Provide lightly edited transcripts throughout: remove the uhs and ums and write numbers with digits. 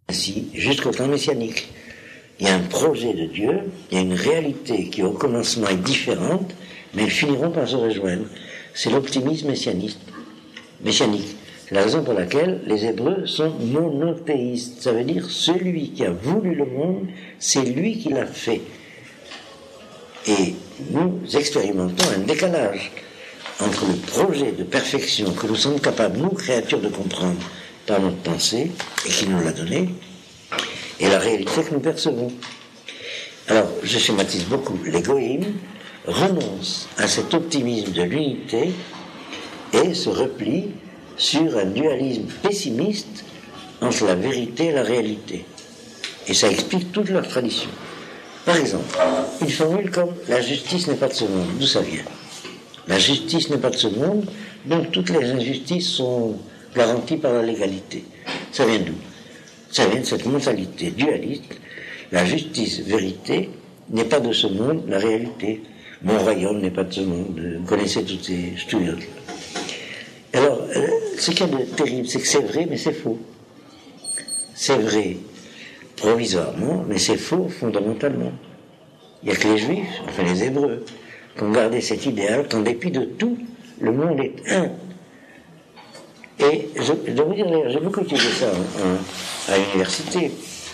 ainsi jusqu'au temps messianique. Il y a un projet de Dieu, il y a une réalité qui au commencement est différente, mais elles finiront par se rejoindre. C'est l'optimisme messianique. C'est la raison pour laquelle les Hébreux sont monothéistes. Ça veut dire celui qui a voulu le monde, c'est lui qui l'a fait. Et nous expérimentons un décalage entre le projet de perfection que nous sommes capables, nous, créatures, de comprendre par notre pensée, et qui nous l'a donné, et la réalité que nous percevons. Alors, je schématise beaucoup. Les goïms renoncent à cet optimisme de l'unité et se replient sur un dualisme pessimiste entre la vérité et la réalité. Et ça explique toute leur tradition. Par exemple, une formule comme « la justice n'est pas de ce monde », d'où ça vient? La justice n'est pas de ce monde, donc toutes les injustices sont garanties par la légalité. Ça vient d'où? Ça vient de cette mentalité dualiste. La justice, vérité, n'est pas de ce monde, la réalité. Mon royaume n'est pas de ce monde. Vous connaissez toutes ces studiotes. Alors, ce qu'il y a de terrible, c'est que c'est vrai, mais c'est faux. C'est vrai provisoirement, mais c'est faux fondamentalement. Il n'y a que les Juifs, enfin les Hébreux, qui ont gardé cet idéal qu'en dépit de tout, le monde est un. Et je dois vous dire, d'ailleurs, j'ai beaucoup étudié ça à l'université.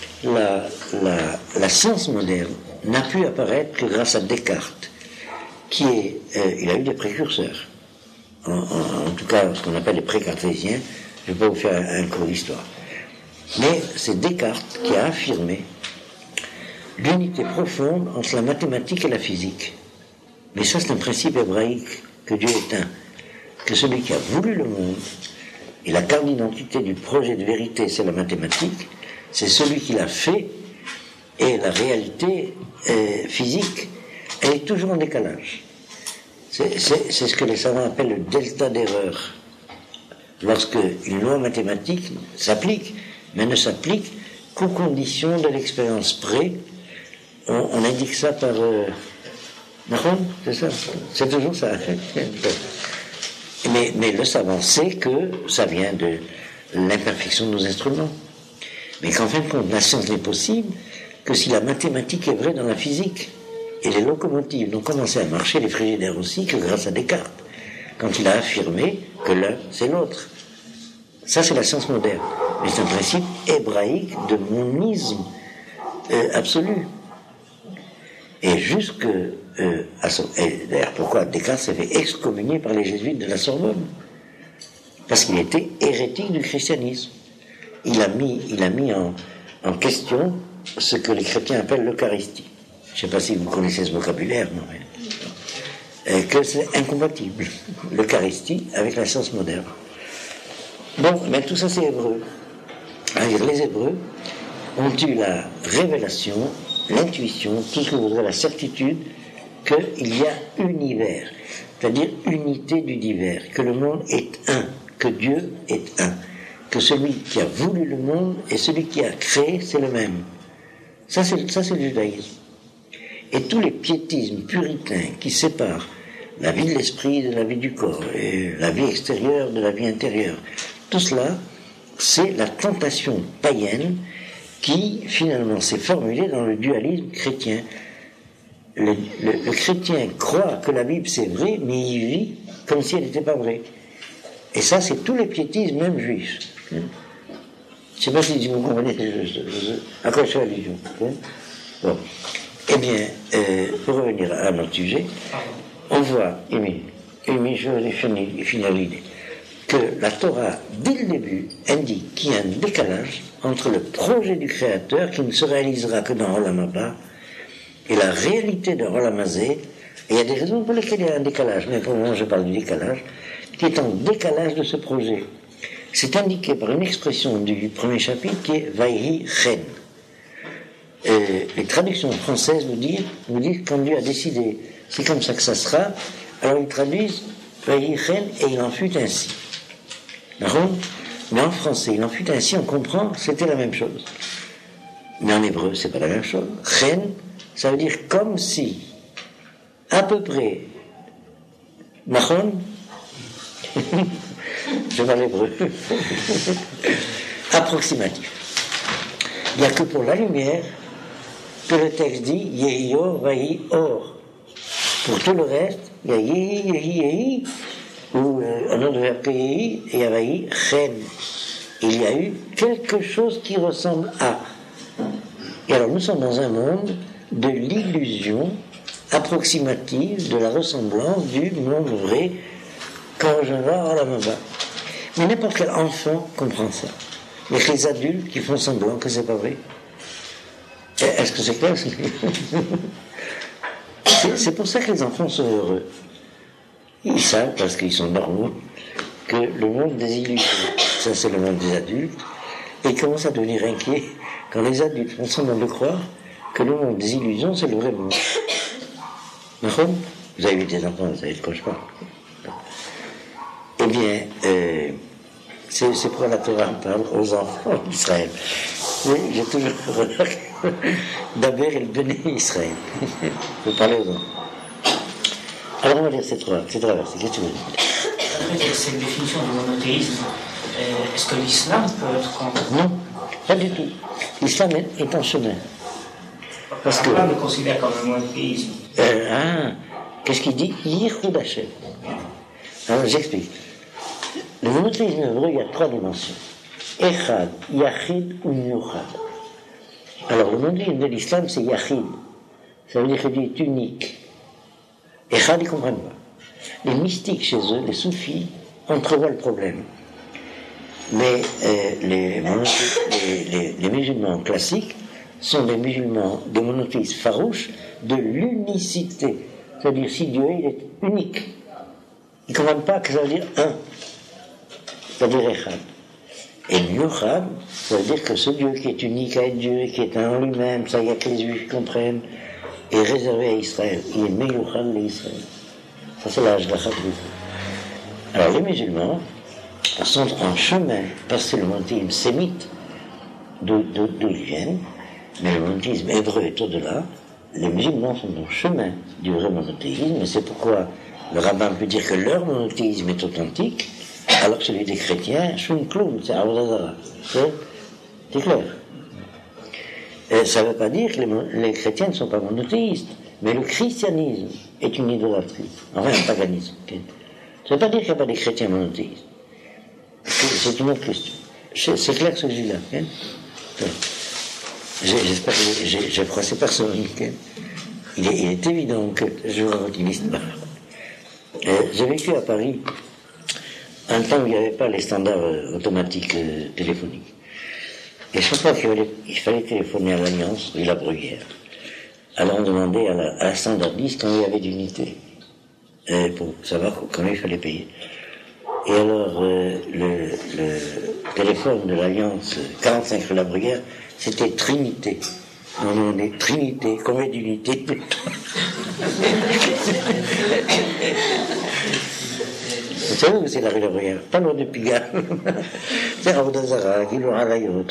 La science moderne n'a pu apparaître que grâce à Descartes, qui est, il a eu des précurseurs. En tout cas, ce qu'on appelle les pré-cartésiens. Je ne vais pas vous faire un cours d'histoire. Mais c'est Descartes qui a affirmé l'unité profonde entre la mathématique et la physique. Mais ça, c'est un principe hébraïque, que Dieu est un. Que celui qui a voulu le monde, et la carte d'identité du projet de vérité, c'est la mathématique, c'est celui qui l'a fait, et la réalité physique, elle est toujours en décalage. C'est ce que les savants appellent le delta d'erreur. Lorsque une loi mathématique s'applique, mais ne s'applique qu'aux conditions de l'expérience près, on indique ça par... c'est ça, c'est toujours ça. Mais le savant sait que ça vient de l'imperfection de nos instruments. Mais qu'en fin de compte, la science n'est possible que si la mathématique est vraie dans la physique. Et les locomotives n'ont commencé à marcher, les frigidaires aussi, que grâce à Descartes, quand il a affirmé que l'un, c'est l'autre. Ça, c'est la science moderne. Mais c'est un principe hébraïque de monisme absolu. Et jusque... et d'ailleurs, pourquoi Descartes s'est fait excommunier par les jésuites de la Sorbonne? Parce qu'il était hérétique du christianisme. Il a mis en question ce que les chrétiens appellent l'Eucharistie. Je ne sais pas si vous connaissez ce vocabulaire, non, mais que c'est incompatible, l'Eucharistie avec la science moderne. Bon, mais tout ça c'est hébreu. C'est-à-dire, les Hébreux ont eu la révélation, l'intuition, tout ce que vous voudrez, la certitude qu'il y a univers, c'est-à-dire unité du divers, que le monde est un, que Dieu est un, que celui qui a voulu le monde et celui qui a créé, c'est le même. Ça c'est le judaïsme. Et tous les piétismes puritains qui séparent la vie de l'esprit de la vie du corps, et la vie extérieure de la vie intérieure, tout cela, c'est la tentation païenne qui, finalement, s'est formulée dans le dualisme chrétien. Le chrétien croit que la Bible c'est vrai, mais il vit comme si elle n'était pas vraie. Et ça, c'est tous les piétismes, même juifs. Je ne sais pas si vous comprenez à quoi je fais allusion. Bon. Eh bien, pour revenir à notre sujet, on voit, je vais finir l'idée, que la Torah, dès le début, indique qu'il y a un décalage entre le projet du Créateur, qui ne se réalisera que dans Olam Haba, et la réalité de Olam Hazé. Et il y a des raisons pour lesquelles il y a un décalage, mais pour le moment je parle du décalage, qui est en décalage de ce projet. C'est indiqué par une expression du premier chapitre qui est Vayhi Chen. Les traductions françaises nous disent quand Dieu a décidé, c'est comme ça que ça sera, alors ils traduisent Vayhi Chen et il en fut ainsi. D'accord? Mais en français, il en fut ainsi, on comprend, c'était la même chose. Mais en hébreu, c'est pas la même chose. Chen, ça veut dire comme si, à peu près, Nahon, je parle hébreu, approximatif. Il n'y a que pour la lumière que le texte dit Yehiyo vahi or. Pour tout le reste, il y a Yehi, Yehi, Yehi, ou un autre verbe que Yehi, et Yavahi, Chen. Il y a eu quelque chose qui ressemble à. Et alors nous sommes dans un monde de l'illusion approximative de la ressemblance du monde vrai quand je vais à la Mamba. Mais n'importe quel enfant comprend ça. Mais les adultes qui font semblant que c'est pas vrai. Est-ce que c'est clair? C'est pour ça que les enfants sont heureux. Ils savent, parce qu'ils sont normaux, que le monde des illusions, ça c'est le monde des adultes, et ils commencent à devenir inquiets quand les adultes font semblant de croire que le monde des illusions c'est le vrai monde. Vous avez vu des enfants, vous savez de quoi je parle. Eh bien, c'est pourquoi la Torah parle aux enfants d'Israël. Oui, j'ai toujours remarqué d'Aber et le Béné Israël. Vous parlez aux enfants. Alors on va lire ces trois versets. Qu'est-ce que tu veux dire? Après cette définition du monothéisme, est-ce que l'islam peut être contre? Non, pas du tout. L'islam est en chemin. Parce que on le considère comme un monothéisme. Qu'est-ce qu'il dit? Yichud Hashem. Alors j'explique. Le monothéisme hébreu, il y a trois dimensions. Echad, Yachid ou Yuchad. Alors le monothéisme de l'islam, c'est Yachid. Ça veut dire que Dieu est unique. Echad, ils ne comprennent pas. Les mystiques chez eux, les soufis, entrevoient le problème. Mais les musulmans classiques sont des musulmans, des monothéistes farouches de l'unicité. C'est-à-dire si Dieu il est unique. Ils ne comprennent pas que ça veut dire un. C'est-à-dire Echad. Et Yuchad, ça veut dire que ce Dieu qui est unique à Dieu et qui est un en lui-même, ça y a que les Juifs comprennent, est réservé à Israël. Il est Meyuchad l'Israël. Ça c'est l'âge de la Chadou. Alors les musulmans sont en chemin, parce que c'est le monothéisme sémite, d'où ils viennent, mais le monothéisme hébreu est au-delà. Les musulmans sont en chemin du vrai monothéisme, et c'est pourquoi le rabbin peut dire que leur monothéisme est authentique, alors que celui des chrétiens, Shum Kloum, c'est Avodazara. C'est clair. Ça ne veut pas dire que les chrétiens ne sont pas monothéistes, mais le christianisme est une idolâtrie, enfin un paganisme. Okay. Ça ne veut pas dire qu'il n'y a pas des chrétiens monothéistes. C'est une autre question. C'est clair ce que je dis là. Okay. J'espère que j'ai froissé personne. Okay. Il est évident que je vous raconte une histoire. J'ai vécu à Paris un temps où il n'y avait pas les standards automatiques téléphoniques. Et chaque fois qu'il fallait téléphoner à l'Alliance et la Bruyère, alors on demandait à la standardiste quand il y avait d'unité, pour savoir combien il fallait payer. Et alors le téléphone de l'Alliance 45 rue la Bruyère, c'était Trinité. On demandait Trinité, combien d'unités? Vous savez où c'est la rue de la Bruyère? Pas loin de Pigalle. C'est Avodazara, qui l'aura la yacht.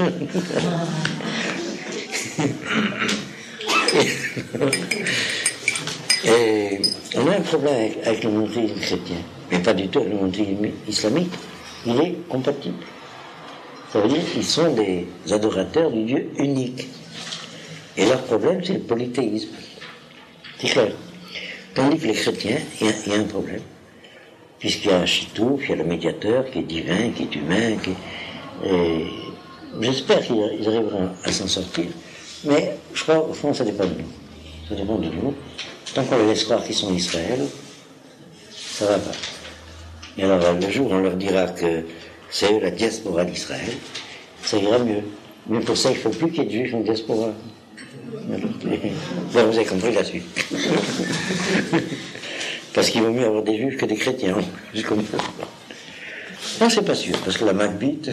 Et on a un problème avec le monothéisme chrétien, mais pas du tout avec le monothéisme islamique. Il est compatible. Ça veut dire qu'ils sont des adorateurs du Dieu unique. Et leur problème, c'est le polythéisme. C'est clair. Tandis que les chrétiens, il y a un problème. Puisqu'il y a un chitouf, il y a le médiateur qui est divin, qui est humain, j'espère qu'ils arriveront à s'en sortir, mais je crois au fond ça dépend de nous. Ça dépend de nous. Tant qu'on les laisse croire qu'ils sont Israël, ça va pas. Et alors le jour où on leur dira que c'est eux la diaspora d'Israël, ça ira mieux. Mais pour ça il ne faut plus qu'il y ait de juifs en diaspora. Là, vous avez compris la suite. Parce qu'il vaut mieux avoir des juifs que des chrétiens. Non, c'est pas sûr, parce que la Magbite.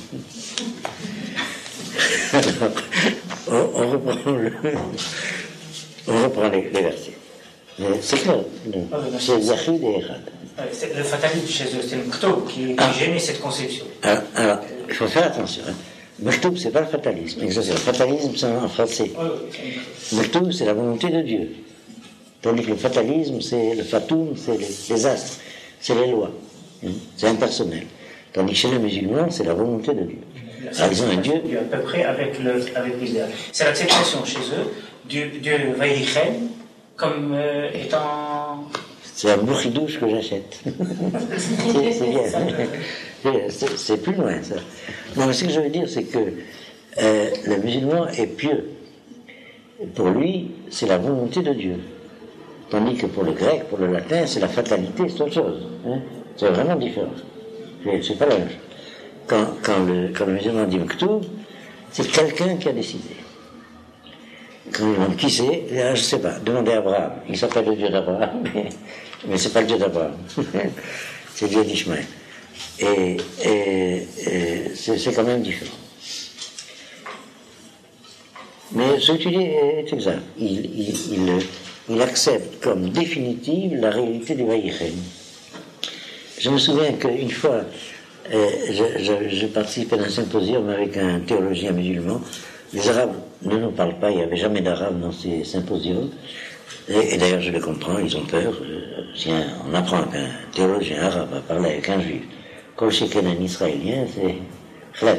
Alors, on reprend les versets. C'est clair. C'est Yachid et Echad. Le fatalisme chez eux, c'est le Ktoub qui gênait cette conception. Alors, il faut faire attention. Maktoub, c'est pas le fatalisme. Le fatalisme, c'est en français. Maktoub, c'est la volonté de Dieu. Tandis que le fatalisme, c'est le fatoum, c'est les astres, c'est les lois. C'est impersonnel. Tandis que chez les musulmans, c'est la volonté de Dieu. ils ont un Dieu à peu près avec l'idéal. C'est l'acceptation chez eux du Dieu Vaïchen comme étant... C'est un bourridouche que j'achète. C'est bien. C'est plus loin, ça. Non, mais ce que je veux dire, c'est que le musulman est pieux. Pour lui, c'est la volonté de Dieu. Tandis que pour le grec, pour le latin, c'est la fatalité, c'est autre chose. Hein. C'est vraiment différent. C'est pas la même chose. Quand le musulman dit Maktoub, c'est quelqu'un qui a décidé. Quand on demande qui c'est, je sais pas, demandez à Abraham. Il s'appelle le Dieu d'Abraham, mais c'est pas le Dieu d'Abraham. C'est le Dieu d'Ishmaël. Et c'est quand même différent. Mais ce que tu dis est exact. Il accepte comme définitive la réalité du Vaïchen. Je me souviens qu'une fois, je participais à un symposium avec un théologien musulman. Les Arabes ne nous parlent pas, il n'y avait jamais d'Arabes dans ces symposiums. Et d'ailleurs, je les comprends, ils ont peur. Si on apprend qu'un théologien arabe a parlé avec un juif, quand c'est un israélien, c'est chlet.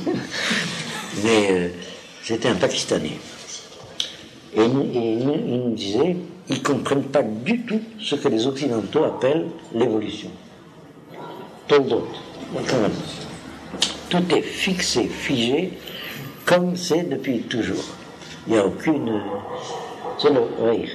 Mais c'était un Pakistanais. Et il nous disait, ils ne comprennent pas du tout ce que les Occidentaux appellent l'évolution. Tout est fixé, figé, comme c'est depuis toujours. Il n'y a aucune... C'est le rire.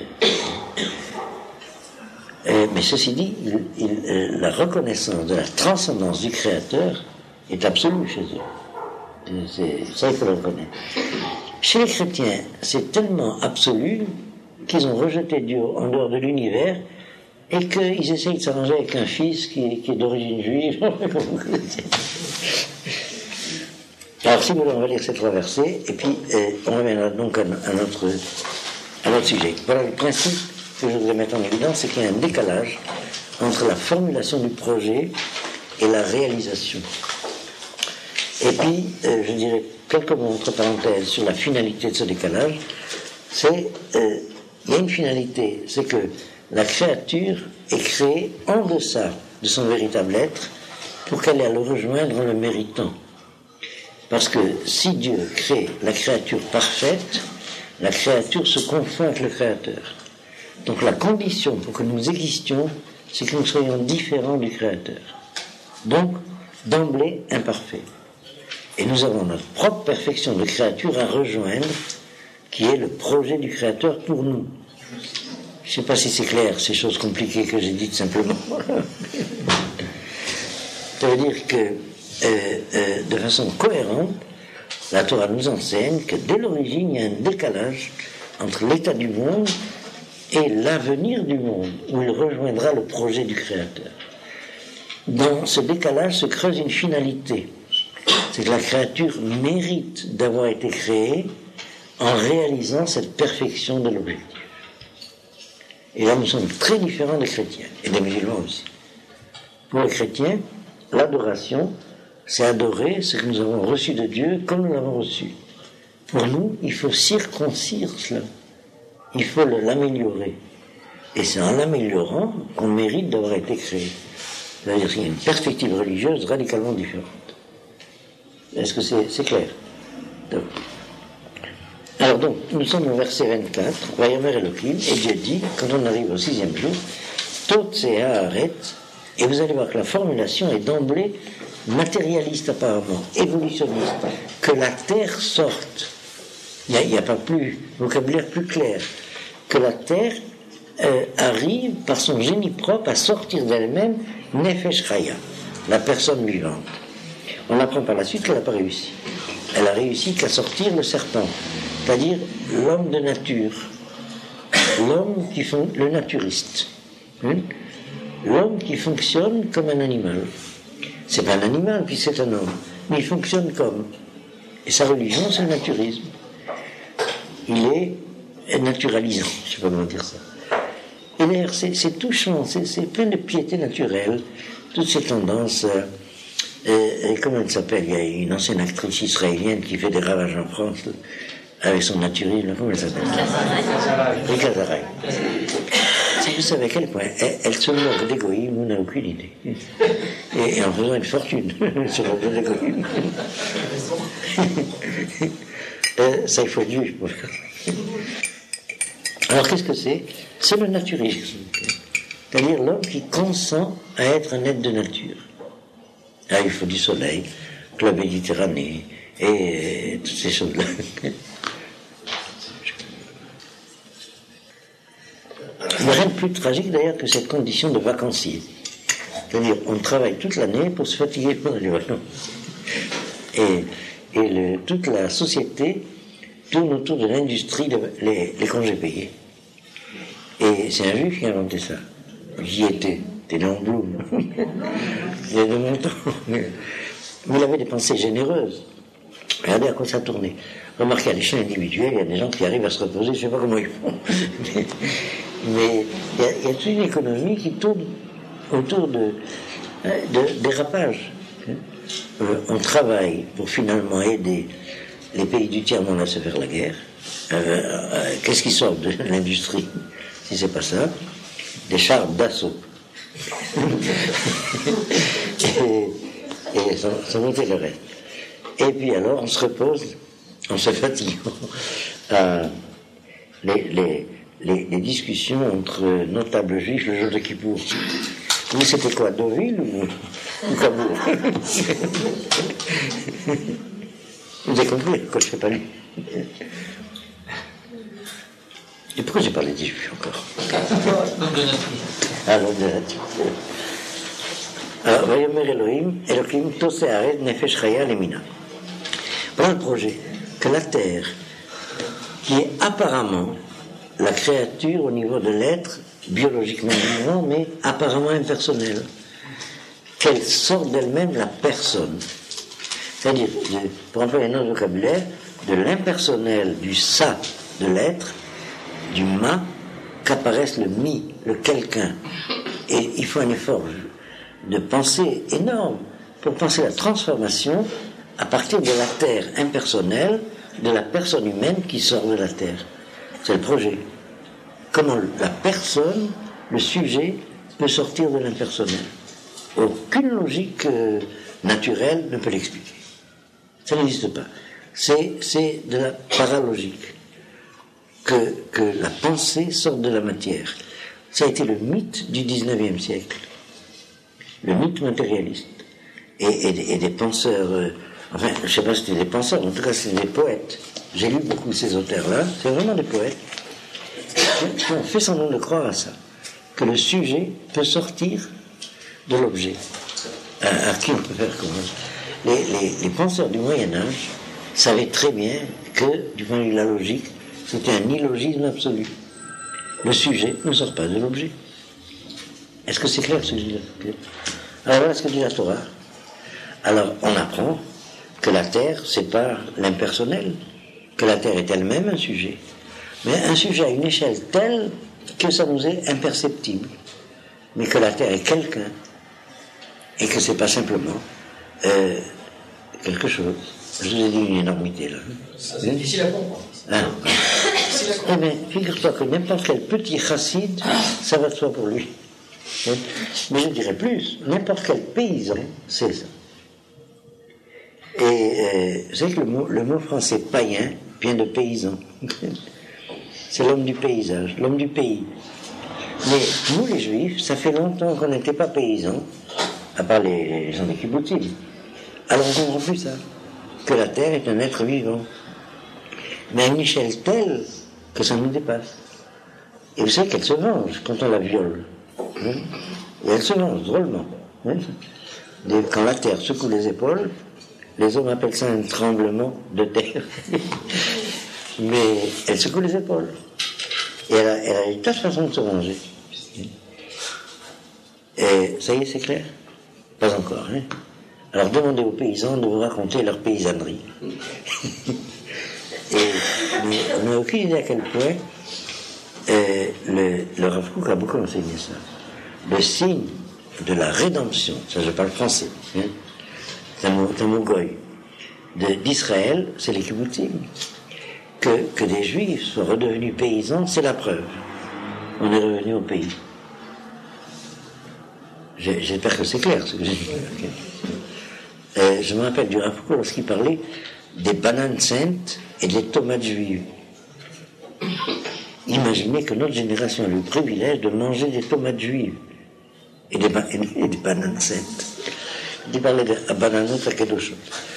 Mais ceci dit, la reconnaissance de la transcendance du Créateur est absolue chez eux. Ça, il faut le reconnaître. Chez les chrétiens, c'est tellement absolu qu'ils ont rejeté Dieu en dehors de l'univers et qu'ils essayent de s'arranger avec un fils qui est d'origine juive. Alors, si vous voulez, on va lire ces trois versets, et puis on reviendra donc à notre sujet. Voilà le principe que je voudrais mettre en évidence, c'est qu'il y a un décalage entre la formulation du projet et la réalisation. Et puis, je dirais quelques mots entre parenthèses sur la finalité de ce décalage. Il y a une finalité, c'est que la créature est créée en deçà de son véritable être pour qu'elle ait à le rejoindre en le méritant. Parce que si Dieu crée la créature parfaite, la créature se confond avec le Créateur. Donc la condition pour que nous existions, c'est que nous soyons différents du Créateur. Donc, d'emblée imparfaits. Et nous avons notre propre perfection de créature à rejoindre, qui est le projet du Créateur pour nous. Je ne sais pas si c'est clair, ces choses compliquées que j'ai dites simplement. Ça veut dire que, de façon cohérente, la Torah nous enseigne que dès l'origine, il y a un décalage entre l'état du monde et l'avenir du monde, où il rejoindra le projet du Créateur. Dans ce décalage se creuse une finalité. C'est que la créature mérite d'avoir été créée en réalisant cette perfection de l'objectif. Et là, nous sommes très différents des chrétiens, et des musulmans aussi. Pour les chrétiens, l'adoration, c'est adorer ce que nous avons reçu de Dieu comme nous l'avons reçu. Pour nous, il faut circoncire cela. Il faut l'améliorer. Et c'est en l'améliorant qu'on mérite d'avoir été créé. C'est-à-dire qu'il y a une perspective religieuse radicalement différente. Est-ce que c'est clair? Alors donc, nous sommes au verset 24, Vayomer Elohim, et Dieu dit, quand on arrive au 6e jour, Tot c'est Haaret, et vous allez voir que la formulation est d'emblée matérialiste apparemment, évolutionniste, que la terre sorte. Il n'y a pas plus vocabulaire plus clair, que la terre arrive par son génie propre à sortir d'elle-même Nefesh Chaya, la personne vivante. On apprend par la suite qu'elle n'a pas réussi. Elle a réussi qu'à sortir le serpent, c'est-à-dire l'homme de nature, l'homme qui le naturiste, l'homme qui fonctionne comme un animal. C'est pas un animal, puis c'est un homme, mais il fonctionne comme. Et sa religion, c'est le naturisme. Il est naturalisant, je ne sais pas comment dire ça. Et d'ailleurs, c'est touchant, c'est plein de piété naturelle, toutes ces tendances. Comment elle s'appelle? Il y a une ancienne actrice israélienne qui fait des ravages en France avec son naturisme. Comment elle s'appelle? Rika Zaraï. vous savez à quel point elle se moque d'égoïsme, on n'a aucune idée. Et en faisant une fortune sur le d'égoïsme. Ça, il faut être juge pour faire. Alors, qu'est-ce que c'est? C'est le naturisme. C'est-à-dire l'homme qui consent à être un être de nature. Ah, il faut du soleil, la Méditerranée, et toutes ces choses-là. Il n'y a rien de plus tragique d'ailleurs que cette condition de vacancier. C'est-à-dire, on travaille toute l'année pour se fatiguer pendant les vacances. Et toute la société tourne autour de l'industrie les congés payés. Et c'est un juif qui a inventé ça. J'y étais. T'es né en Bloom. Il y a de mon temps. Mais il avait des pensées généreuses. Regardez à quoi ça tournait. Remarquez, à l'échelle individuelle, il y a des gens qui arrivent à se reposer, je ne sais pas comment ils font. Mais il y a toute une économie qui tourne autour de dérapages. On travaille pour finalement aider les pays du tiers-monde à se faire la guerre. Qu'est-ce qui sort de l'industrie, si c'est pas ça? Des chars d'assaut. et sans noter le reste. Et puis alors, on se repose en se fatiguant à les discussions entre notables juifs le jour de Kippour. Vous, c'était quoi, Deauville ou Cabourg? Vous avez compris pourquoi je ne fais pas lu? Et pourquoi j'ai parlé des juifs encore? Ah, l'homme de la nature. Alors, Vayomer Elohim, Tose Ared, Nefesh Chaya Lemina. Voilà le projet, que la terre, qui est apparemment la créature au niveau de l'être, biologiquement vivant, mais apparemment impersonnelle, qu'elle sorte d'elle-même la personne. C'est-à-dire, pour employer un autre vocabulaire, de l'impersonnel, du ça de l'être, du ma, qu'apparaisse le mi, le quelqu'un. Et il faut un effort de pensée énorme pour penser la transformation à partir de la terre impersonnelle, de la personne humaine qui sort de la terre. C'est le projet. Comment la personne, le sujet, peut sortir de l'impersonnel. Aucune logique naturelle ne peut l'expliquer. Ça n'existe pas. C'est de la paralogique. Que la pensée sorte de la matière. Ça a été le mythe du 19e siècle. Le mythe matérialiste. Et des penseurs... enfin, je ne sais pas si c'était des penseurs, en tout cas c'était des poètes. J'ai lu beaucoup ces auteurs-là. C'est vraiment des poètes qui ont fait semblant de croire à ça. Que le sujet peut sortir de l'objet. À qui on peut faire comment? Les penseurs du Moyen-Âge savaient très bien que, du point de vue de la logique, c'était un illogisme absolu. Le sujet ne sort pas de l'objet. Est-ce que c'est clair ce que je dis là? Alors voilà ce que dit la Torah. Alors on apprend que la terre, c'est pas l'impersonnel, que la terre est elle-même un sujet, mais un sujet à une échelle telle que ça nous est imperceptible, mais que la terre est quelqu'un, et que c'est pas simplement quelque chose. Je vous ai dit une énormité là. C'est difficile à comprendre. Eh bien, figure-toi que n'importe quel petit chassid, ça va de soi pour lui. Mais je dirais plus, n'importe quel paysan, c'est ça. Et vous savez que le mot français païen vient de paysan. C'est l'homme du paysage, l'homme du pays. Mais nous, les juifs, ça fait longtemps qu'on n'était pas paysans, à part les gens des kibbutzim. Alors on ne comprend plus ça, que la terre est un être vivant. Mais à une échelle telle que ça nous dépasse. Et vous savez qu'elle se venge quand on la viole. Hein? Et elle se venge drôlement. Hein? Quand la terre secoue les épaules, les hommes appellent ça un tremblement de terre. Mais elle secoue les épaules. Et elle a une tas de façons de se venger. Et ça y est, c'est clair? Pas encore. Hein? Alors demandez aux paysans de vous raconter leur paysannerie. Mais on n'a aucune idée à quel point le Rav Kook a beaucoup enseigné ça. Le signe de la rédemption, ça je parle français, hein, c'est un mot goy, d'Israël, c'est les kibbutzim. Que des juifs soient redevenus paysans, c'est la preuve. On est revenu au pays. J'espère que c'est clair ce que j'ai dit. Je me rappelle du Rav Kook lorsqu'il parlait des bananes saintes et des tomates juives. Imaginez que notre génération a le privilège de manger des tomates juives et des bananes saintes. Il parlait de bananot à Kedoshot.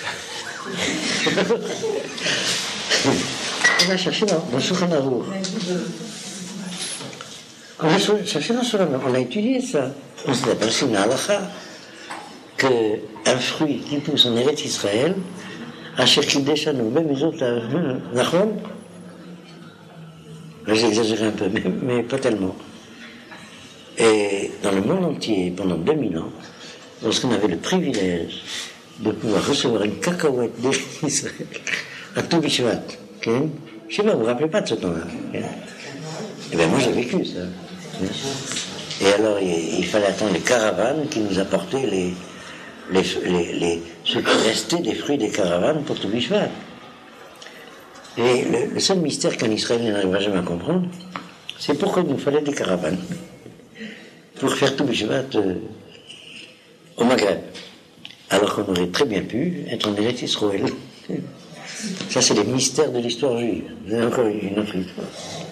On a cherché dans Shulchan Aruch. On a cherché dans Shulchan Aruch. On a étudié ça. On s'est aperçu dans l'Alacha qu'un fruit qui pousse en Eretz Israël, Asher Kideshanu, même les autres, Nachon. Là, j'ai exagéré un peu, mais pas tellement. Et dans le monde entier, pendant 2000 ans, lorsqu'on avait le privilège de pouvoir recevoir une cacahuète d'Israël à tout Bishvat, okay? Je sais pas, vous vous rappelez pas de ce temps-là? Okay? Eh bien, moi, j'ai vécu ça. Et alors, il fallait attendre les caravanes qui nous apportaient ce qui restait des fruits des caravanes pour tout Bishvat. Et le seul mystère qu'un Israélien n'arrivera jamais à comprendre, c'est pourquoi il nous fallait des caravanes pour faire tout Bishvat au Maghreb, alors qu'on aurait très bien pu être en Eretz Israël. Ça, c'est les mystères de l'histoire juive. C'est encore une autre histoire.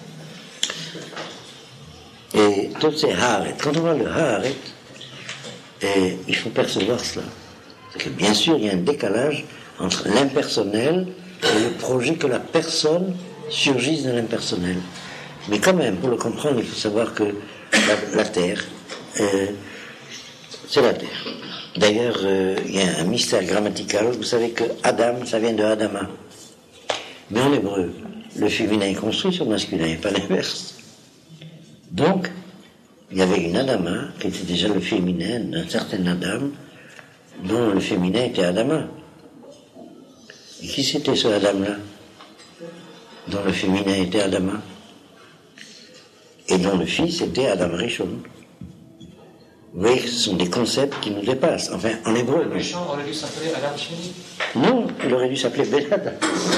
Et tout ces haaret, quand on voit le haaret, il faut percevoir cela. Parce que bien sûr, il y a un décalage entre l'impersonnel et le projet que la personne surgisse de l'impersonnel. Mais quand même, pour le comprendre, il faut savoir que la Terre, c'est la Terre. D'ailleurs, il y a un mystère grammatical. Vous savez que Adam, ça vient de Adama. Mais en hébreu, le féminin est construit sur le masculin, et pas l'inverse. Donc, il y avait une Adama, qui était déjà le féminin d'un certain Adam, dont le féminin était Adama. Et qui c'était ce Adam-là, dont le féminin était Adama, et dont le fils était Adam Rishon? Vous voyez que ce sont des concepts qui nous dépassent. Enfin, en hébreu. Le méchant aurait dû s'appeler Adam Shmini. Non, il aurait dû s'appeler Ben Adam.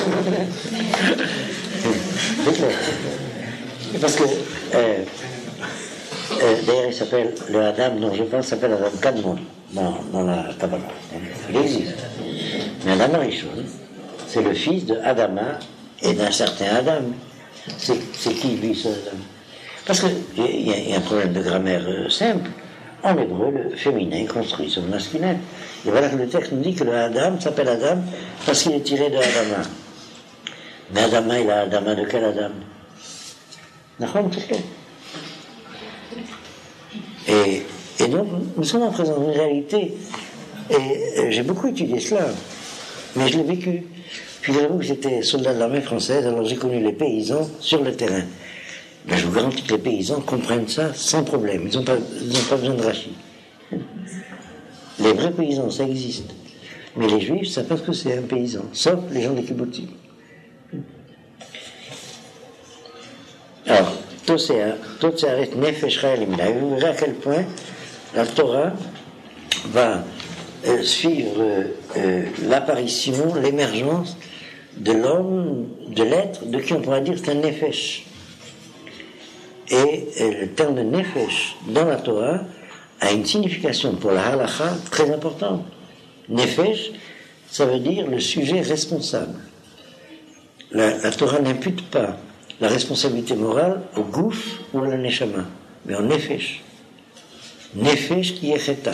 C'est clair. Parce que, d'ailleurs, il s'appelle, le Adam dont je pense s'appelle Adam Kadmon, dans la Kabbalah. Il existe. Mais Adam Rishon, c'est le fils de Adama et d'un certain Adam. C'est qui, lui, ce Adam? Parce qu'il y a un problème de grammaire simple. En hébreu, le féminin construit sur le masculin. Et voilà que le texte nous dit que le Adam s'appelle Adam parce qu'il est tiré de Adama. Mais Adama, il a Adama de quel Adam? Et donc, nous sommes en présence d'une réalité. Et j'ai beaucoup étudié cela, mais je l'ai vécu. Figurez-vous que j'étais soldat de l'armée française, alors j'ai connu les paysans sur le terrain. Ben, je vous garantis que les paysans comprennent ça sans problème. Ils n'ont pas besoin de rachis. Les vrais paysans, ça existe. Mais les juifs, ça savent pas ce que c'est un paysan, sauf les gens des kibbutzim. Alors, Totsearet Nefesh Chayalim, là, vous verrez à quel point la Torah va suivre l'apparition, l'émergence de l'homme, de l'être, de qui on pourra dire c'est un Nefesh. Et le terme de Nefesh dans la Torah a une signification pour la halakha très importante. Nefesh, ça veut dire le sujet responsable. La Torah n'impute pas la responsabilité morale au gouf ou à la neshama, mais au Nefesh. Nefesh qui est cheta.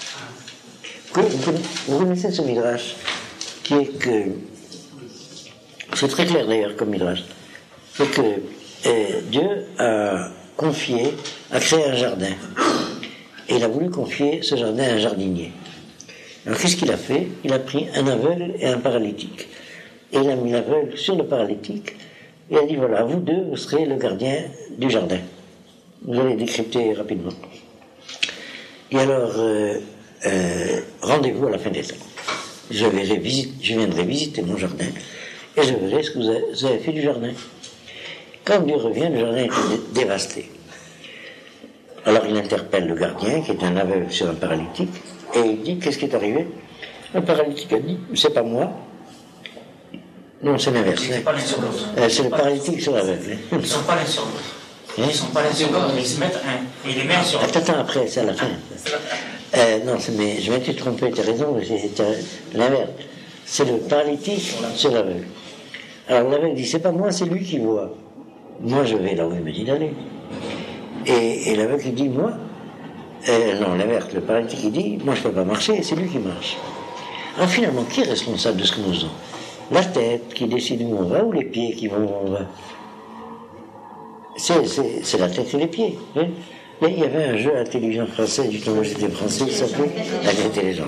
Vous connaissez ce midrash qui est que, c'est très clair d'ailleurs comme midrash, c'est que Dieu a créé un jardin. Et il a voulu confier ce jardin à un jardinier. Alors qu'est-ce qu'il a fait? Il a pris un aveugle et un paralytique. Et il a mis l'aveugle sur le paralytique. Et il a dit, voilà, vous deux, vous serez le gardien du jardin. Vous allez décrypter rapidement. Et alors, rendez-vous à la fin des temps. Je viendrai visiter mon jardin et je verrai ce que vous avez fait du jardin. Quand Dieu revient, le jardin est dévasté. Alors il interpelle le gardien, qui est un aveugle sur un paralytique, et il dit, qu'est-ce qui est arrivé? Le paralytique a dit, c'est pas moi. Non, c'est l'inverse. C'est le paralytique sur l'aveugle. Ils ne sont pas l'un sur l'autre. Ils ne sont pas l'un sur l'autre. Ils se mettent Et il est maire sur... Attends, après, c'est à la fin. Non, mais je m'étais trompé, tu as raison, c'est l'inverse. C'est le paralytique sur l'aveugle. Alors l'aveugle dit, c'est pas moi, c'est lui qui voit. Moi, je vais là où il me dit d'aller. Et l'aveugle il dit, moi, non, l'inverse, le paralytique il dit, moi je peux pas marcher, c'est lui qui marche. Alors finalement, qui est responsable de ce que nous faisons? La tête qui décide où on va ou les pieds qui vont où on va? C'est la tête et les pieds. Hein? Mais il y avait un jeu intelligent français, du temps où j'étais français, qui s'appelait La tête intelligente.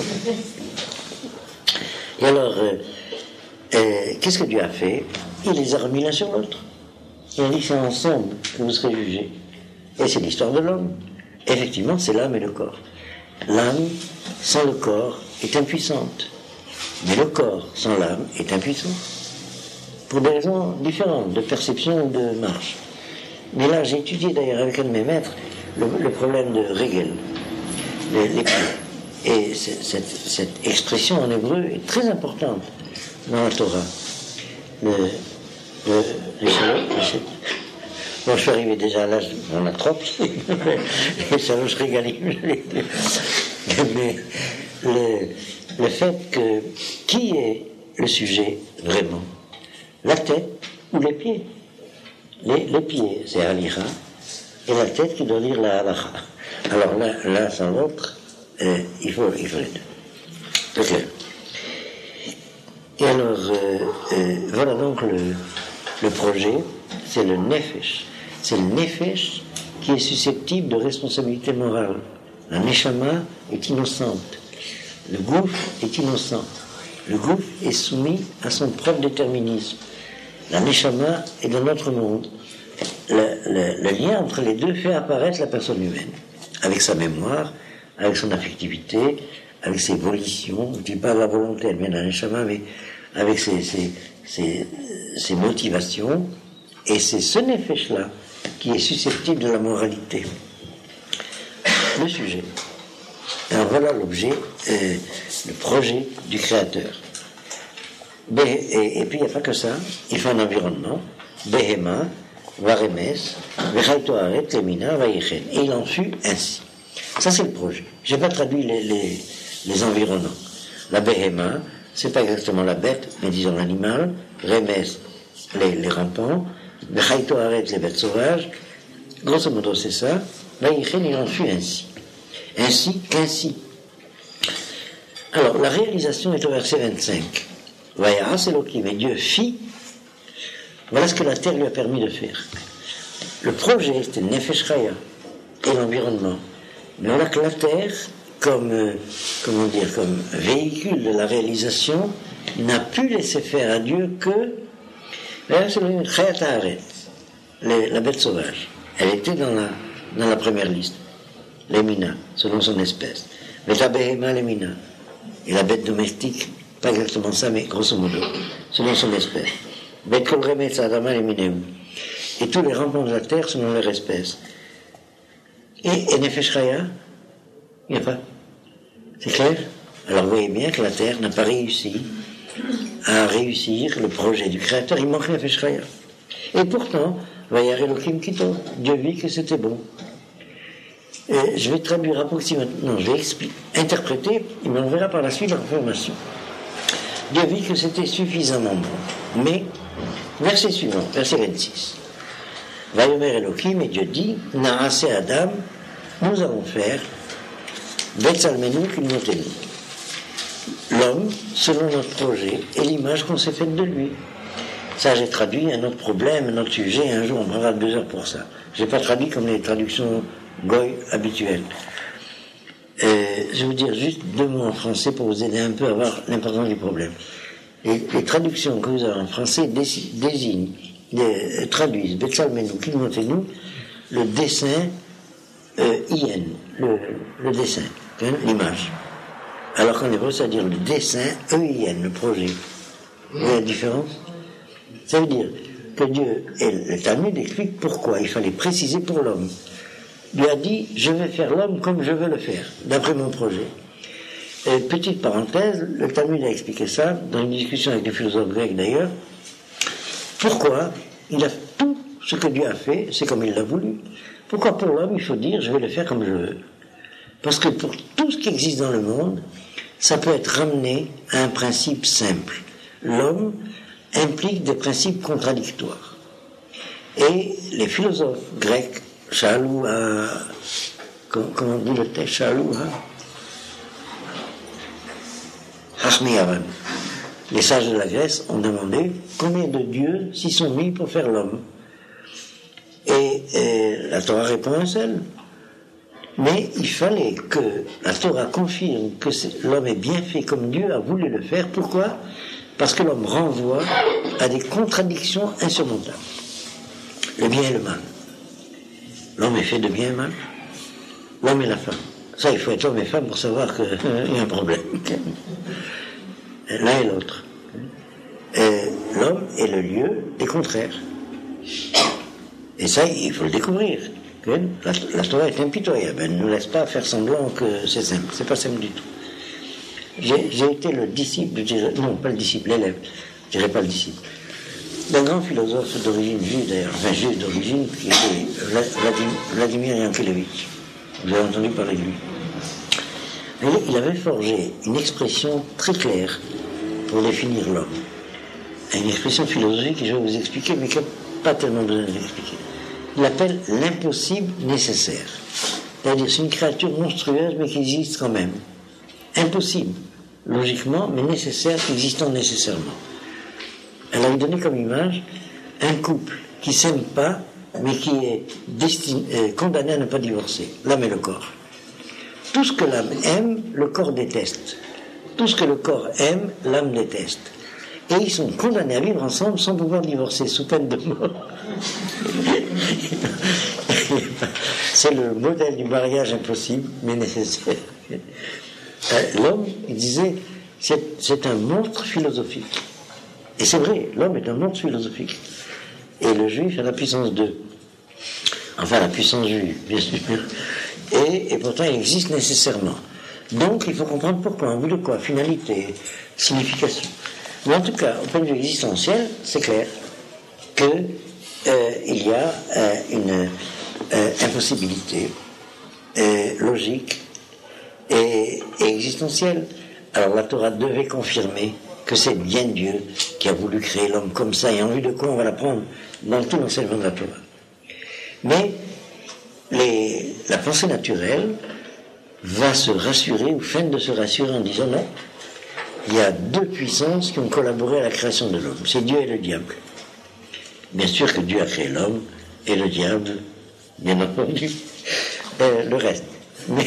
Et alors, qu'est-ce que Dieu a fait? Il les a remis l'un sur l'autre. Il a dit, c'est ensemble que vous serez jugés. Et c'est l'histoire de l'homme. Effectivement, c'est l'âme et le corps. L'âme, sans le corps, est impuissante. Mais le corps, sans l'âme, est impuissant. Pour des raisons différentes, de perception ou de marche. Mais là, j'ai étudié d'ailleurs avec un de mes maîtres le problème de Regel, les pieds. Et cette expression en hébreu est très importante dans la Torah. Bon, je suis arrivé déjà à l'âge, on a trop pieds, les salauds régalim. Mais le fait que, qui est le sujet vraiment? La tête ou les pieds? Les pieds, c'est Alira, et la tête qui doit lire la Halacha. Alors l'un sans l'autre, il faut les deux. Ok. Et alors, voilà donc le projet, c'est le Nefesh. C'est le Nefesh qui est susceptible de responsabilité morale. La Neshama est innocente. Le Gouf est innocent. Le Gouf est soumis à son propre déterminisme. La Neshama est dans notre monde. Le lien entre les deux fait apparaître la personne humaine, avec sa mémoire, avec son affectivité, avec ses volitions. Je ne dis pas la volonté, elle vient de la Neshama, mais avec ses motivations. Et c'est ce Nefesh-là qui est susceptible de la moralité. Le sujet. Alors voilà l'objet, le projet du Créateur. Et puis il n'y a pas que ça, il fait un environnement, Behema, Varemes, Vechaito Aret, Lemina, Vayichen. Et il en fut ainsi. Ça c'est le projet. Je n'ai pas traduit les environnants. La Behema, c'est pas exactement la bête, mais disons l'animal, Remes, les rampants, Vechaito Aret, les bêtes sauvages. Grosso modo c'est ça. Vayichen, il en fut ainsi. Ainsi qu'ainsi. Alors la réalisation est au verset 25. Vayas Elohim, et Dieu fit, voilà ce que la terre lui a permis de faire. Le projet, c'était Nefesh Chaya et l'environnement. Mais voilà que la terre, comme véhicule de la réalisation, n'a pu laisser faire à Dieu que la bête sauvage. Elle était dans la première liste. L'Emina, selon son espèce. Vetabehema l'Emina. Et la bête domestique, pas exactement ça, mais grosso modo, selon son espèce. Et tous les rampants de la terre selon leur espèce. Et Nefesh Chaya, il n'y a pas. C'est clair? Alors vous voyez bien que la terre n'a pas réussi à réussir le projet du Créateur. Il manque Nefesh Chaya. Et pourtant, Vayar Elohim Kito, Dieu vit que c'était bon. Je vais traduire approximativement, non, je vais interpréter, et on verra par la suite la confirmation. Dieu vit que c'était suffisamment bon. Mais, verset suivant, verset 26. Vayomer Elohim, et Dieu dit, Naase Adam, nous allons faire, Betsalmenu Kilmotenu. L'homme, selon notre projet, et l'image qu'on s'est faite de lui. Ça, j'ai traduit un autre problème, un autre sujet, un jour, on prendra 2 heures pour ça. Je n'ai pas traduit comme les traductions Goy habituelles. Je vais vous dire juste 2 mots en français pour vous aider un peu à voir l'importance du problème. Les traductions que vous avez en français traduisent Betsalmenu, Kilmotenu, le dessin IN, le dessin, hein, l'image. Alors qu'en hébreu, ça veut dire le dessin EIN, le projet. Vous voyez la différence? Ça veut dire que Dieu, et le Talmud explique pourquoi il fallait préciser pour l'homme. Dieu a dit, je vais faire l'homme comme je veux le faire, d'après mon projet. Et petite parenthèse, le Talmud a expliqué ça, dans une discussion avec des philosophes grecs d'ailleurs, pourquoi il a tout ce que Dieu a fait, c'est comme il l'a voulu. Pourquoi pour l'homme, il faut dire, je vais le faire comme je veux? Parce que pour tout ce qui existe dans le monde, ça peut être ramené à un principe simple. L'homme implique des principes contradictoires. Et les philosophes grecs, Chalou, comment on dit le texte, Chalou, Hachmiavan, les sages de la Grèce ont demandé combien de dieux s'y sont mis pour faire l'homme. Et la Torah répond un seul. Mais il fallait que la Torah confirme que l'homme est bien fait comme Dieu a voulu le faire. Pourquoi? Parce que l'homme renvoie à des contradictions insurmontables. Le bien et le mal. L'homme est fait de bien et mal. L'homme et la femme. Ça, il faut être homme et femme pour savoir qu'il y a un problème. L'un et l'autre. L'homme est le lieu des contraires. Et ça, il faut le découvrir. La Torah est impitoyable. Elle ne nous laisse pas faire semblant que c'est simple. C'est pas simple du tout. J'ai été le disciple, non, pas le disciple, l'élève, je dirais pas le disciple, d'un grand philosophe d'origine juive, d'ailleurs, enfin juif d'origine, qui était Vladimir Yankelevitch. Vous avez entendu parler de lui. Mais il avait forgé une expression très claire pour définir l'homme. Une expression philosophique que je vais vous expliquer, mais qui n'a pas tellement besoin de l'expliquer. Il l'appelle l'impossible nécessaire. C'est-à-dire, c'est une créature monstrueuse, mais qui existe quand même. Impossible, logiquement, mais nécessaire, existant nécessairement. Elle avait donné comme image un couple qui s'aime pas, mais qui est condamné à ne pas divorcer. L'homme et le corps. Tout ce que l'âme aime, le corps déteste. Tout ce que le corps aime, l'âme déteste. Et ils sont condamnés à vivre ensemble sans pouvoir divorcer, sous peine de mort. C'est le modèle du mariage impossible, mais nécessaire. L'homme, il disait, c'est un monstre philosophique. Et c'est vrai, l'homme est un monstre philosophique. Et le juif a la puissance 2. Enfin, la puissance juive, bien sûr. Et pourtant, il existe nécessairement. Donc, il faut comprendre pourquoi, en vue de quoi, finalité, signification. Mais en tout cas, au point de vue existentiel, c'est clair qu'il y a une impossibilité logique et existentielle. Alors la Torah devait confirmer que c'est bien Dieu qui a voulu créer l'homme comme ça, et en vue de quoi on va l'apprendre dans tout l'enseignement de la Torah. Mais la pensée naturelle va se rassurer, ou feint de se rassurer en disant non, il y a deux puissances qui ont collaboré à la création de l'homme, c'est Dieu et le diable. Bien sûr que Dieu a créé l'homme et le diable, bien entendu, le reste. Mais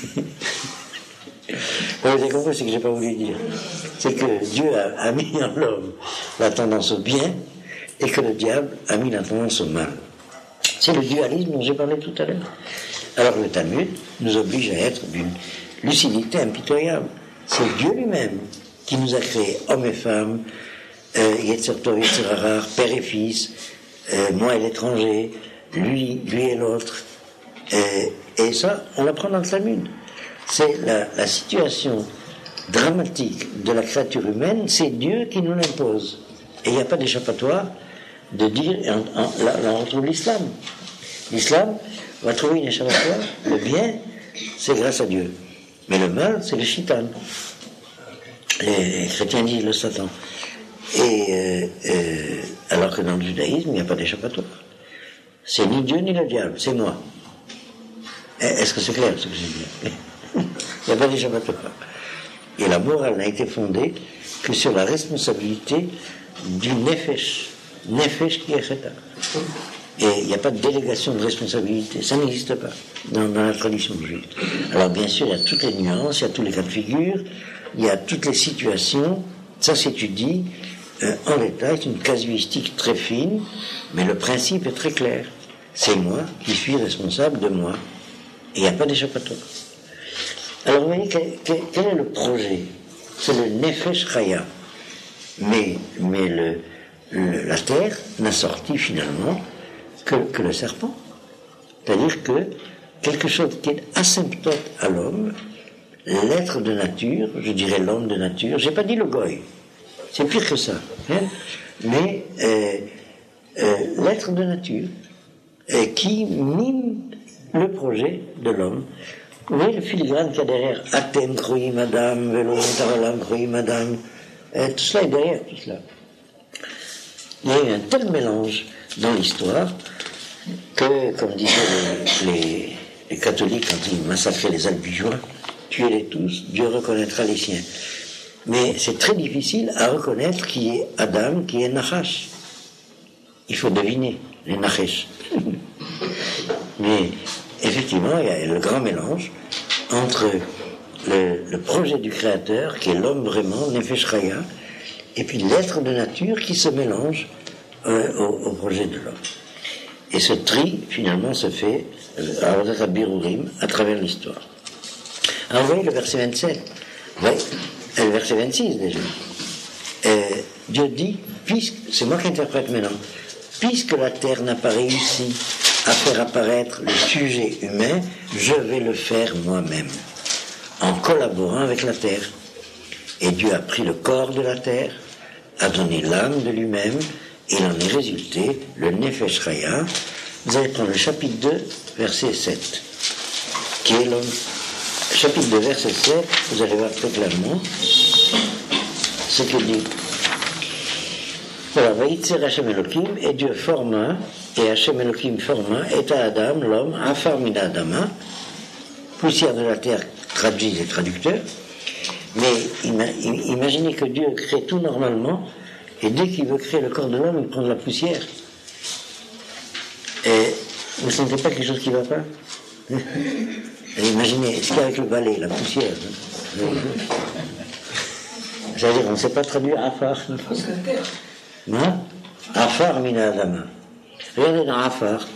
vous avez compris ce que j'ai pas voulu dire. C'est que Dieu a mis en l'homme la tendance au bien et que le diable a mis la tendance au mal. C'est le dualisme dont j'ai parlé tout à l'heure. Alors le Talmud nous oblige à être d'une lucidité impitoyable. C'est Dieu lui-même qui nous a créés hommes et femmes, Yetzer Tov, Yetzer Hara, père et fils, moi et l'étranger, lui et l'autre. Et ça, on l'apprend dans le Talmud. C'est la situation dramatique de la créature humaine, c'est Dieu qui nous l'impose. Et il n'y a pas d'échappatoire de dire, là on retrouve l'islam. L'islam va trouver une échappatoire. Le bien, c'est grâce à Dieu. Mais le mal, c'est le shaitan. Les chrétiens disent le Satan. Et alors que dans le judaïsme, il n'y a pas d'échappatoire. C'est ni Dieu ni le diable, c'est moi. Est-ce que c'est clair ce que j'ai dit? Il n'y a pas d'échappatoire. Et la morale n'a été fondée que sur la responsabilité du nefesh qui est cheta. Et il n'y a pas de délégation de responsabilité, ça n'existe pas dans la tradition juive. Alors bien sûr, il y a toutes les nuances, il y a tous les cas de figure, il y a toutes les situations, ça s'étudie en détail, c'est une casuistique très fine, mais le principe est très clair. C'est moi qui suis responsable de moi, et il n'y a pas d'échappatoire. Alors vous voyez, quel est le projet? C'est le Nefesh Chaya. Mais la terre n'a sorti finalement que le serpent. C'est-à-dire que quelque chose qui est asymptote à l'homme, l'être de nature, je dirais l'homme de nature, j'ai pas dit le goy, c'est pire que ça, hein, mais l'être de nature qui mime le projet de l'homme. Vous voyez le filigrane qu'il y a derrière, Athènes, Croï, Madame, Vélo, Taralam, Croï, Madame, tout cela est derrière, tout cela. Il y a eu un tel mélange dans l'histoire que, comme disaient les catholiques quand ils massacraient les Albigeois, tuez-les tous, Dieu reconnaîtra les siens. Mais c'est très difficile à reconnaître qui est Adam, qui est Nachash. Il faut deviner les Nachesh. Mais effectivement, il y a le grand mélange entre le projet du Créateur, qui est l'homme vraiment, Nefesh Chaya, et puis l'être de nature qui se mélange au projet de l'homme. Et ce tri, finalement, se fait à Birurim, à travers l'histoire. Alors, vous voyez le verset 27, le verset 26 déjà. Dieu dit, c'est moi qui interprète maintenant, puisque la terre n'a pas réussi à faire apparaître le sujet humain, je vais le faire moi-même, en collaborant avec la terre. Et Dieu a pris le corps de la terre, a donné l'âme de lui-même, et il en est résulté le Nefesh Chaya. Vous allez prendre le chapitre 2, verset 7, qui est l'homme. Chapitre 2, verset 7, vous allez voir très clairement ce qu'il dit. Voilà, Vaïtzer Hashem Elohim, et Dieu forma, et Hashem Elohim forma, et à Adam, l'homme, Afar Mina Adama, poussière de la terre, traduisent les traducteurs, mais imaginez que Dieu crée tout normalement, et dès qu'il veut créer le corps de l'homme, il prend de la poussière. Et vous ne sentez pas quelque chose qui ne va pas? Et imaginez, ce qu'il y a avec le balai, la poussière. C'est-à-dire, on ne sait pas traduire Afar. Non? Afar Mina Adama. Regardez dans Afar.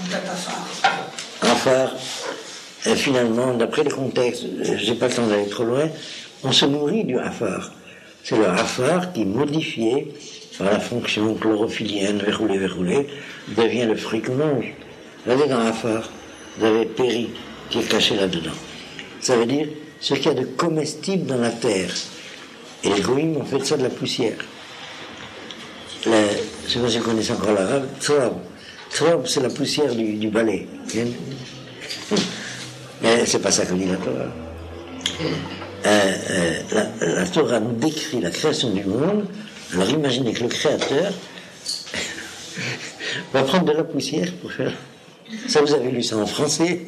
Afar, finalement, d'après les contextes, j'ai pas le temps d'aller trop loin, on se nourrit du Afar. C'est le Afar qui, modifié par la fonction chlorophyllienne, verroulé, devient le fruit qu'on mange. Regardez dans Afar, vous avez Péri qui est caché là-dedans. Ça veut dire ce qu'il y a de comestible dans la terre. Et les goïms ont fait de ça de la poussière. Je ne sais pas si vous connaissez encore l'arabe, Trob, c'est la poussière du balai. Mais c'est pas ça que dit la Torah. La Torah nous décrit la création du monde. Alors imaginez que le Créateur va prendre de la poussière pour faire... Ça, vous avez lu ça en français.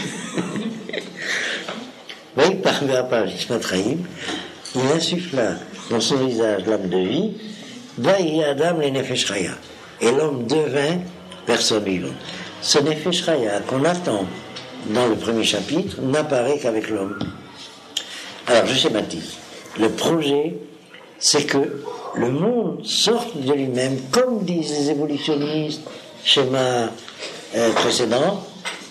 Oui, par Ishmatraïm, il insuffla dans son visage l'âme de vie, Vaï Adam le Nefesh Chaya. Et l'homme devint personne vivante. Ce Nefesh Chaya qu'on attend dans le premier chapitre n'apparaît qu'avec l'homme. Alors, je schématise. Le projet, c'est que le monde sorte de lui-même, comme disent les évolutionnistes, schéma précédent,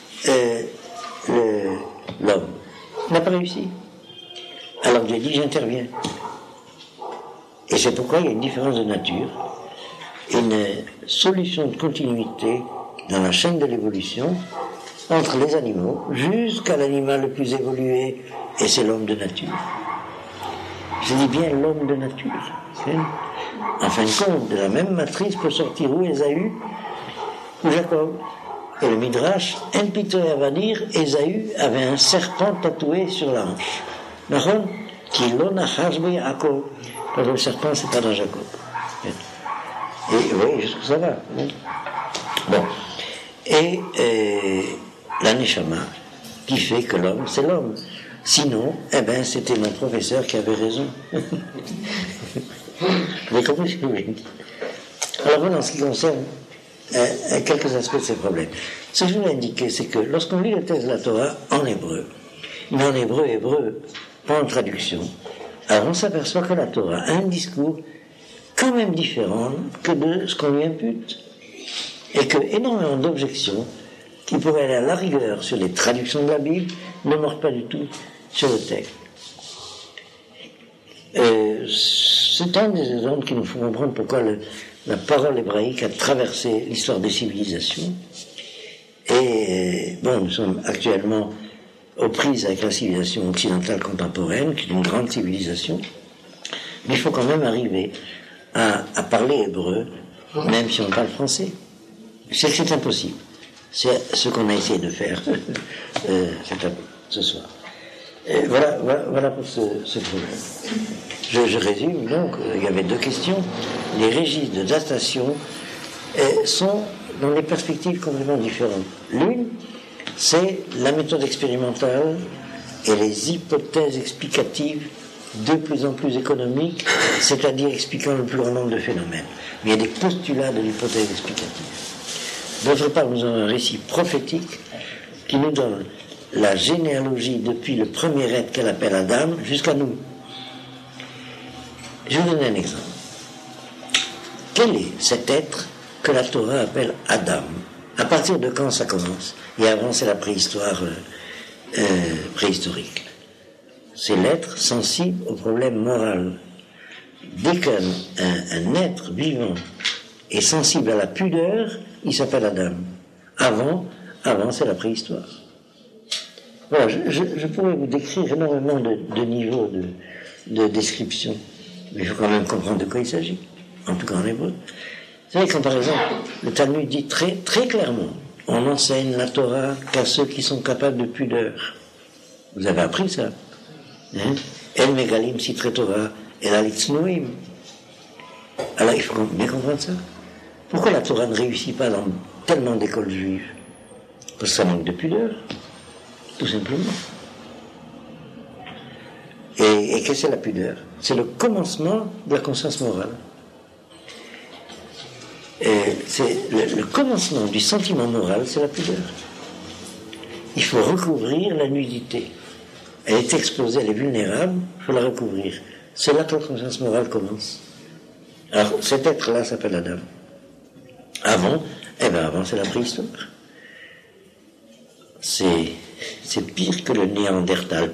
l'homme n'a pas réussi. Alors Dieu dit, j'interviens. Et c'est pourquoi il y a une différence de nature, une solution de continuité dans la chaîne de l'évolution entre les animaux, jusqu'à l'animal le plus évolué, et c'est l'homme de nature. Je dis bien l'homme de nature. En fin de compte, de la même matrice peut sortir ou Ésaü ou Jacob. Et le Midrash, un pitoyave va dire, Ésaü avait un serpent tatoué sur la hanche. D'accord? Qui l'onachash be Jacob. Parce que le serpent, c'est pas dans Jacob. Et vous voyez jusqu'où ça va. Bon. Et la Neshama, qui fait que l'homme, c'est l'homme. Sinon, c'était mon professeur qui avait raison. Vous avez compris ce que je veux dire? Alors voilà, en ce qui concerne quelques aspects de ces problèmes. Ce que je voulais indiquer, c'est que lorsqu'on lit le texte de la Torah en hébreu, mais en hébreu, pas en traduction, alors on s'aperçoit que la Torah a un discours quand même différent que de ce qu'on lui impute. Et que énormément d'objections qui pourraient aller à la rigueur sur les traductions de la Bible ne mordent pas du tout sur le texte. C'est un des exemples qui nous font comprendre pourquoi la parole hébraïque a traversé l'histoire des civilisations. Et nous sommes actuellement aux prises avec la civilisation occidentale contemporaine, qui est une grande civilisation. Mais il faut quand même arriver à parler hébreu, même si on parle français. C'est que c'est impossible. C'est ce qu'on a essayé de faire ce soir. Voilà pour ce problème. Je résume donc, il y avait deux questions. Les registres de datation sont dans des perspectives complètement différentes. L'une, c'est la méthode expérimentale et les hypothèses explicatives de plus en plus économiques, c'est-à-dire expliquant le plus grand nombre de phénomènes. Mais il y a des postulats de l'hypothèse explicative. D'autre part, nous avons un récit prophétique qui nous donne la généalogie depuis le premier être qu'elle appelle Adam jusqu'à nous. Je vais vous donner un exemple. Quel est cet être que la Torah appelle Adam? À partir de quand ça commence? Et avant, c'est la préhistoire préhistorique. C'est l'être sensible au problème moral. Dès qu'un être vivant est sensible à la pudeur, il s'appelle Adam. Avant, c'est la préhistoire. Voilà, je pourrais vous décrire énormément de niveaux de description, mais il faut quand même comprendre de quoi il s'agit, en tout cas en hébreu. Vous savez, quand par exemple, le Talmud dit très, très clairement, on enseigne la Torah qu'à ceux qui sont capables de pudeur. Vous avez appris ça, hein? El Megalim Sitre Torah, El Alitznoim. Alors il faut bien comprendre ça. Pourquoi la Torah ne réussit pas dans tellement d'écoles juives? Parce que ça manque de pudeur, tout simplement. Et qu'est-ce que c'est la pudeur? C'est le commencement de la conscience morale. C'est le commencement du sentiment moral, c'est la pudeur. Il faut recouvrir la nudité. Elle est exposée, elle est vulnérable, il faut la recouvrir. C'est là que la conscience morale commence. Alors, cet être-là s'appelle Adam. Avant, c'est la préhistoire. C'est pire que le Néandertal.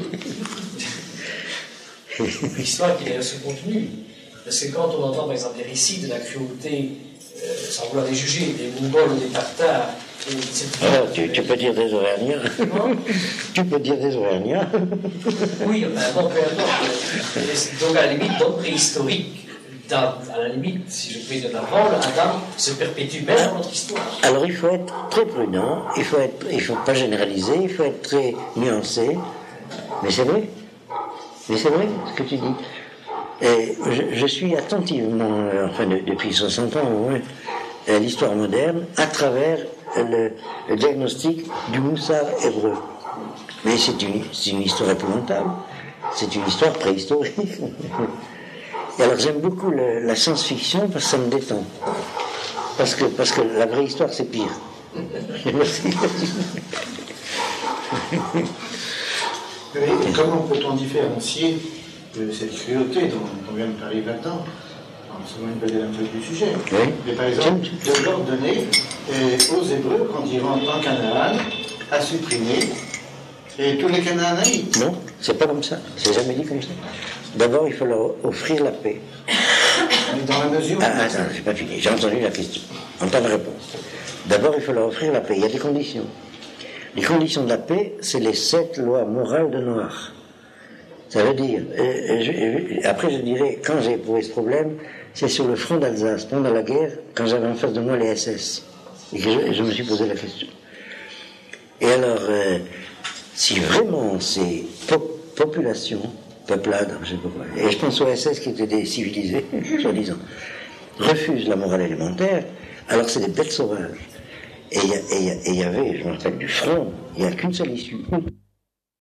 L'histoire qui est ce contenu. Parce que quand on entend par exemple des récits de la cruauté, sans vouloir les juger, des Mongols ou des Tartares, tu peux dire des Auvergnats. Tu peux dire des Auvergnats. Oui, enfin, bon, peu importe. Donc, à la limite, donc préhistorique, à la limite, si je peux dire d'avant, Adam se perpétue même dans notre histoire. Alors, il faut être très prudent, il faut pas généraliser, il faut être très nuancé. Mais c'est vrai. Mais c'est vrai, ce que tu dis. Et je suis attentivement, depuis 60 ans au moins, l'histoire moderne, à travers le diagnostic du Moussar hébreu. Mais c'est une histoire épouvantable. C'est une histoire préhistorique. Et alors j'aime beaucoup la science-fiction parce que ça me détend. Parce que la vraie histoire, c'est pire. Et comment peut-on différencier cette cruauté dont on vient de parler là-dedans, selon une belle un peu du sujet? Oui. Mais par exemple, de l'ordre donné aux Hébreux quand ils rentrent en Canaan à supprimer et tous les Canaanaïtes. Non, c'est pas comme ça. C'est jamais dit comme ça. D'abord, il faut leur offrir la paix. Mais dans la mesure où... Attends, j'ai pas fini. J'ai entendu la question. Entends la réponse. D'abord, il faut leur offrir la paix. Il y a des conditions. Les conditions de la paix, c'est les 7 lois morales de Noir. Ça veut dire, après je dirais, quand j'ai éprouvé ce problème, c'est sur le front d'Alsace, pendant la guerre, quand j'avais en face de moi les SS, et que je me suis posé la question. Et alors, si vraiment ces populations, peuplades, je sais pas quoi, et je pense aux SS qui étaient des civilisés, soi-disant, refusent la morale élémentaire, alors c'est des bêtes sauvages. Et il y avait, je me rappelle du front, il n'y a qu'une seule issue.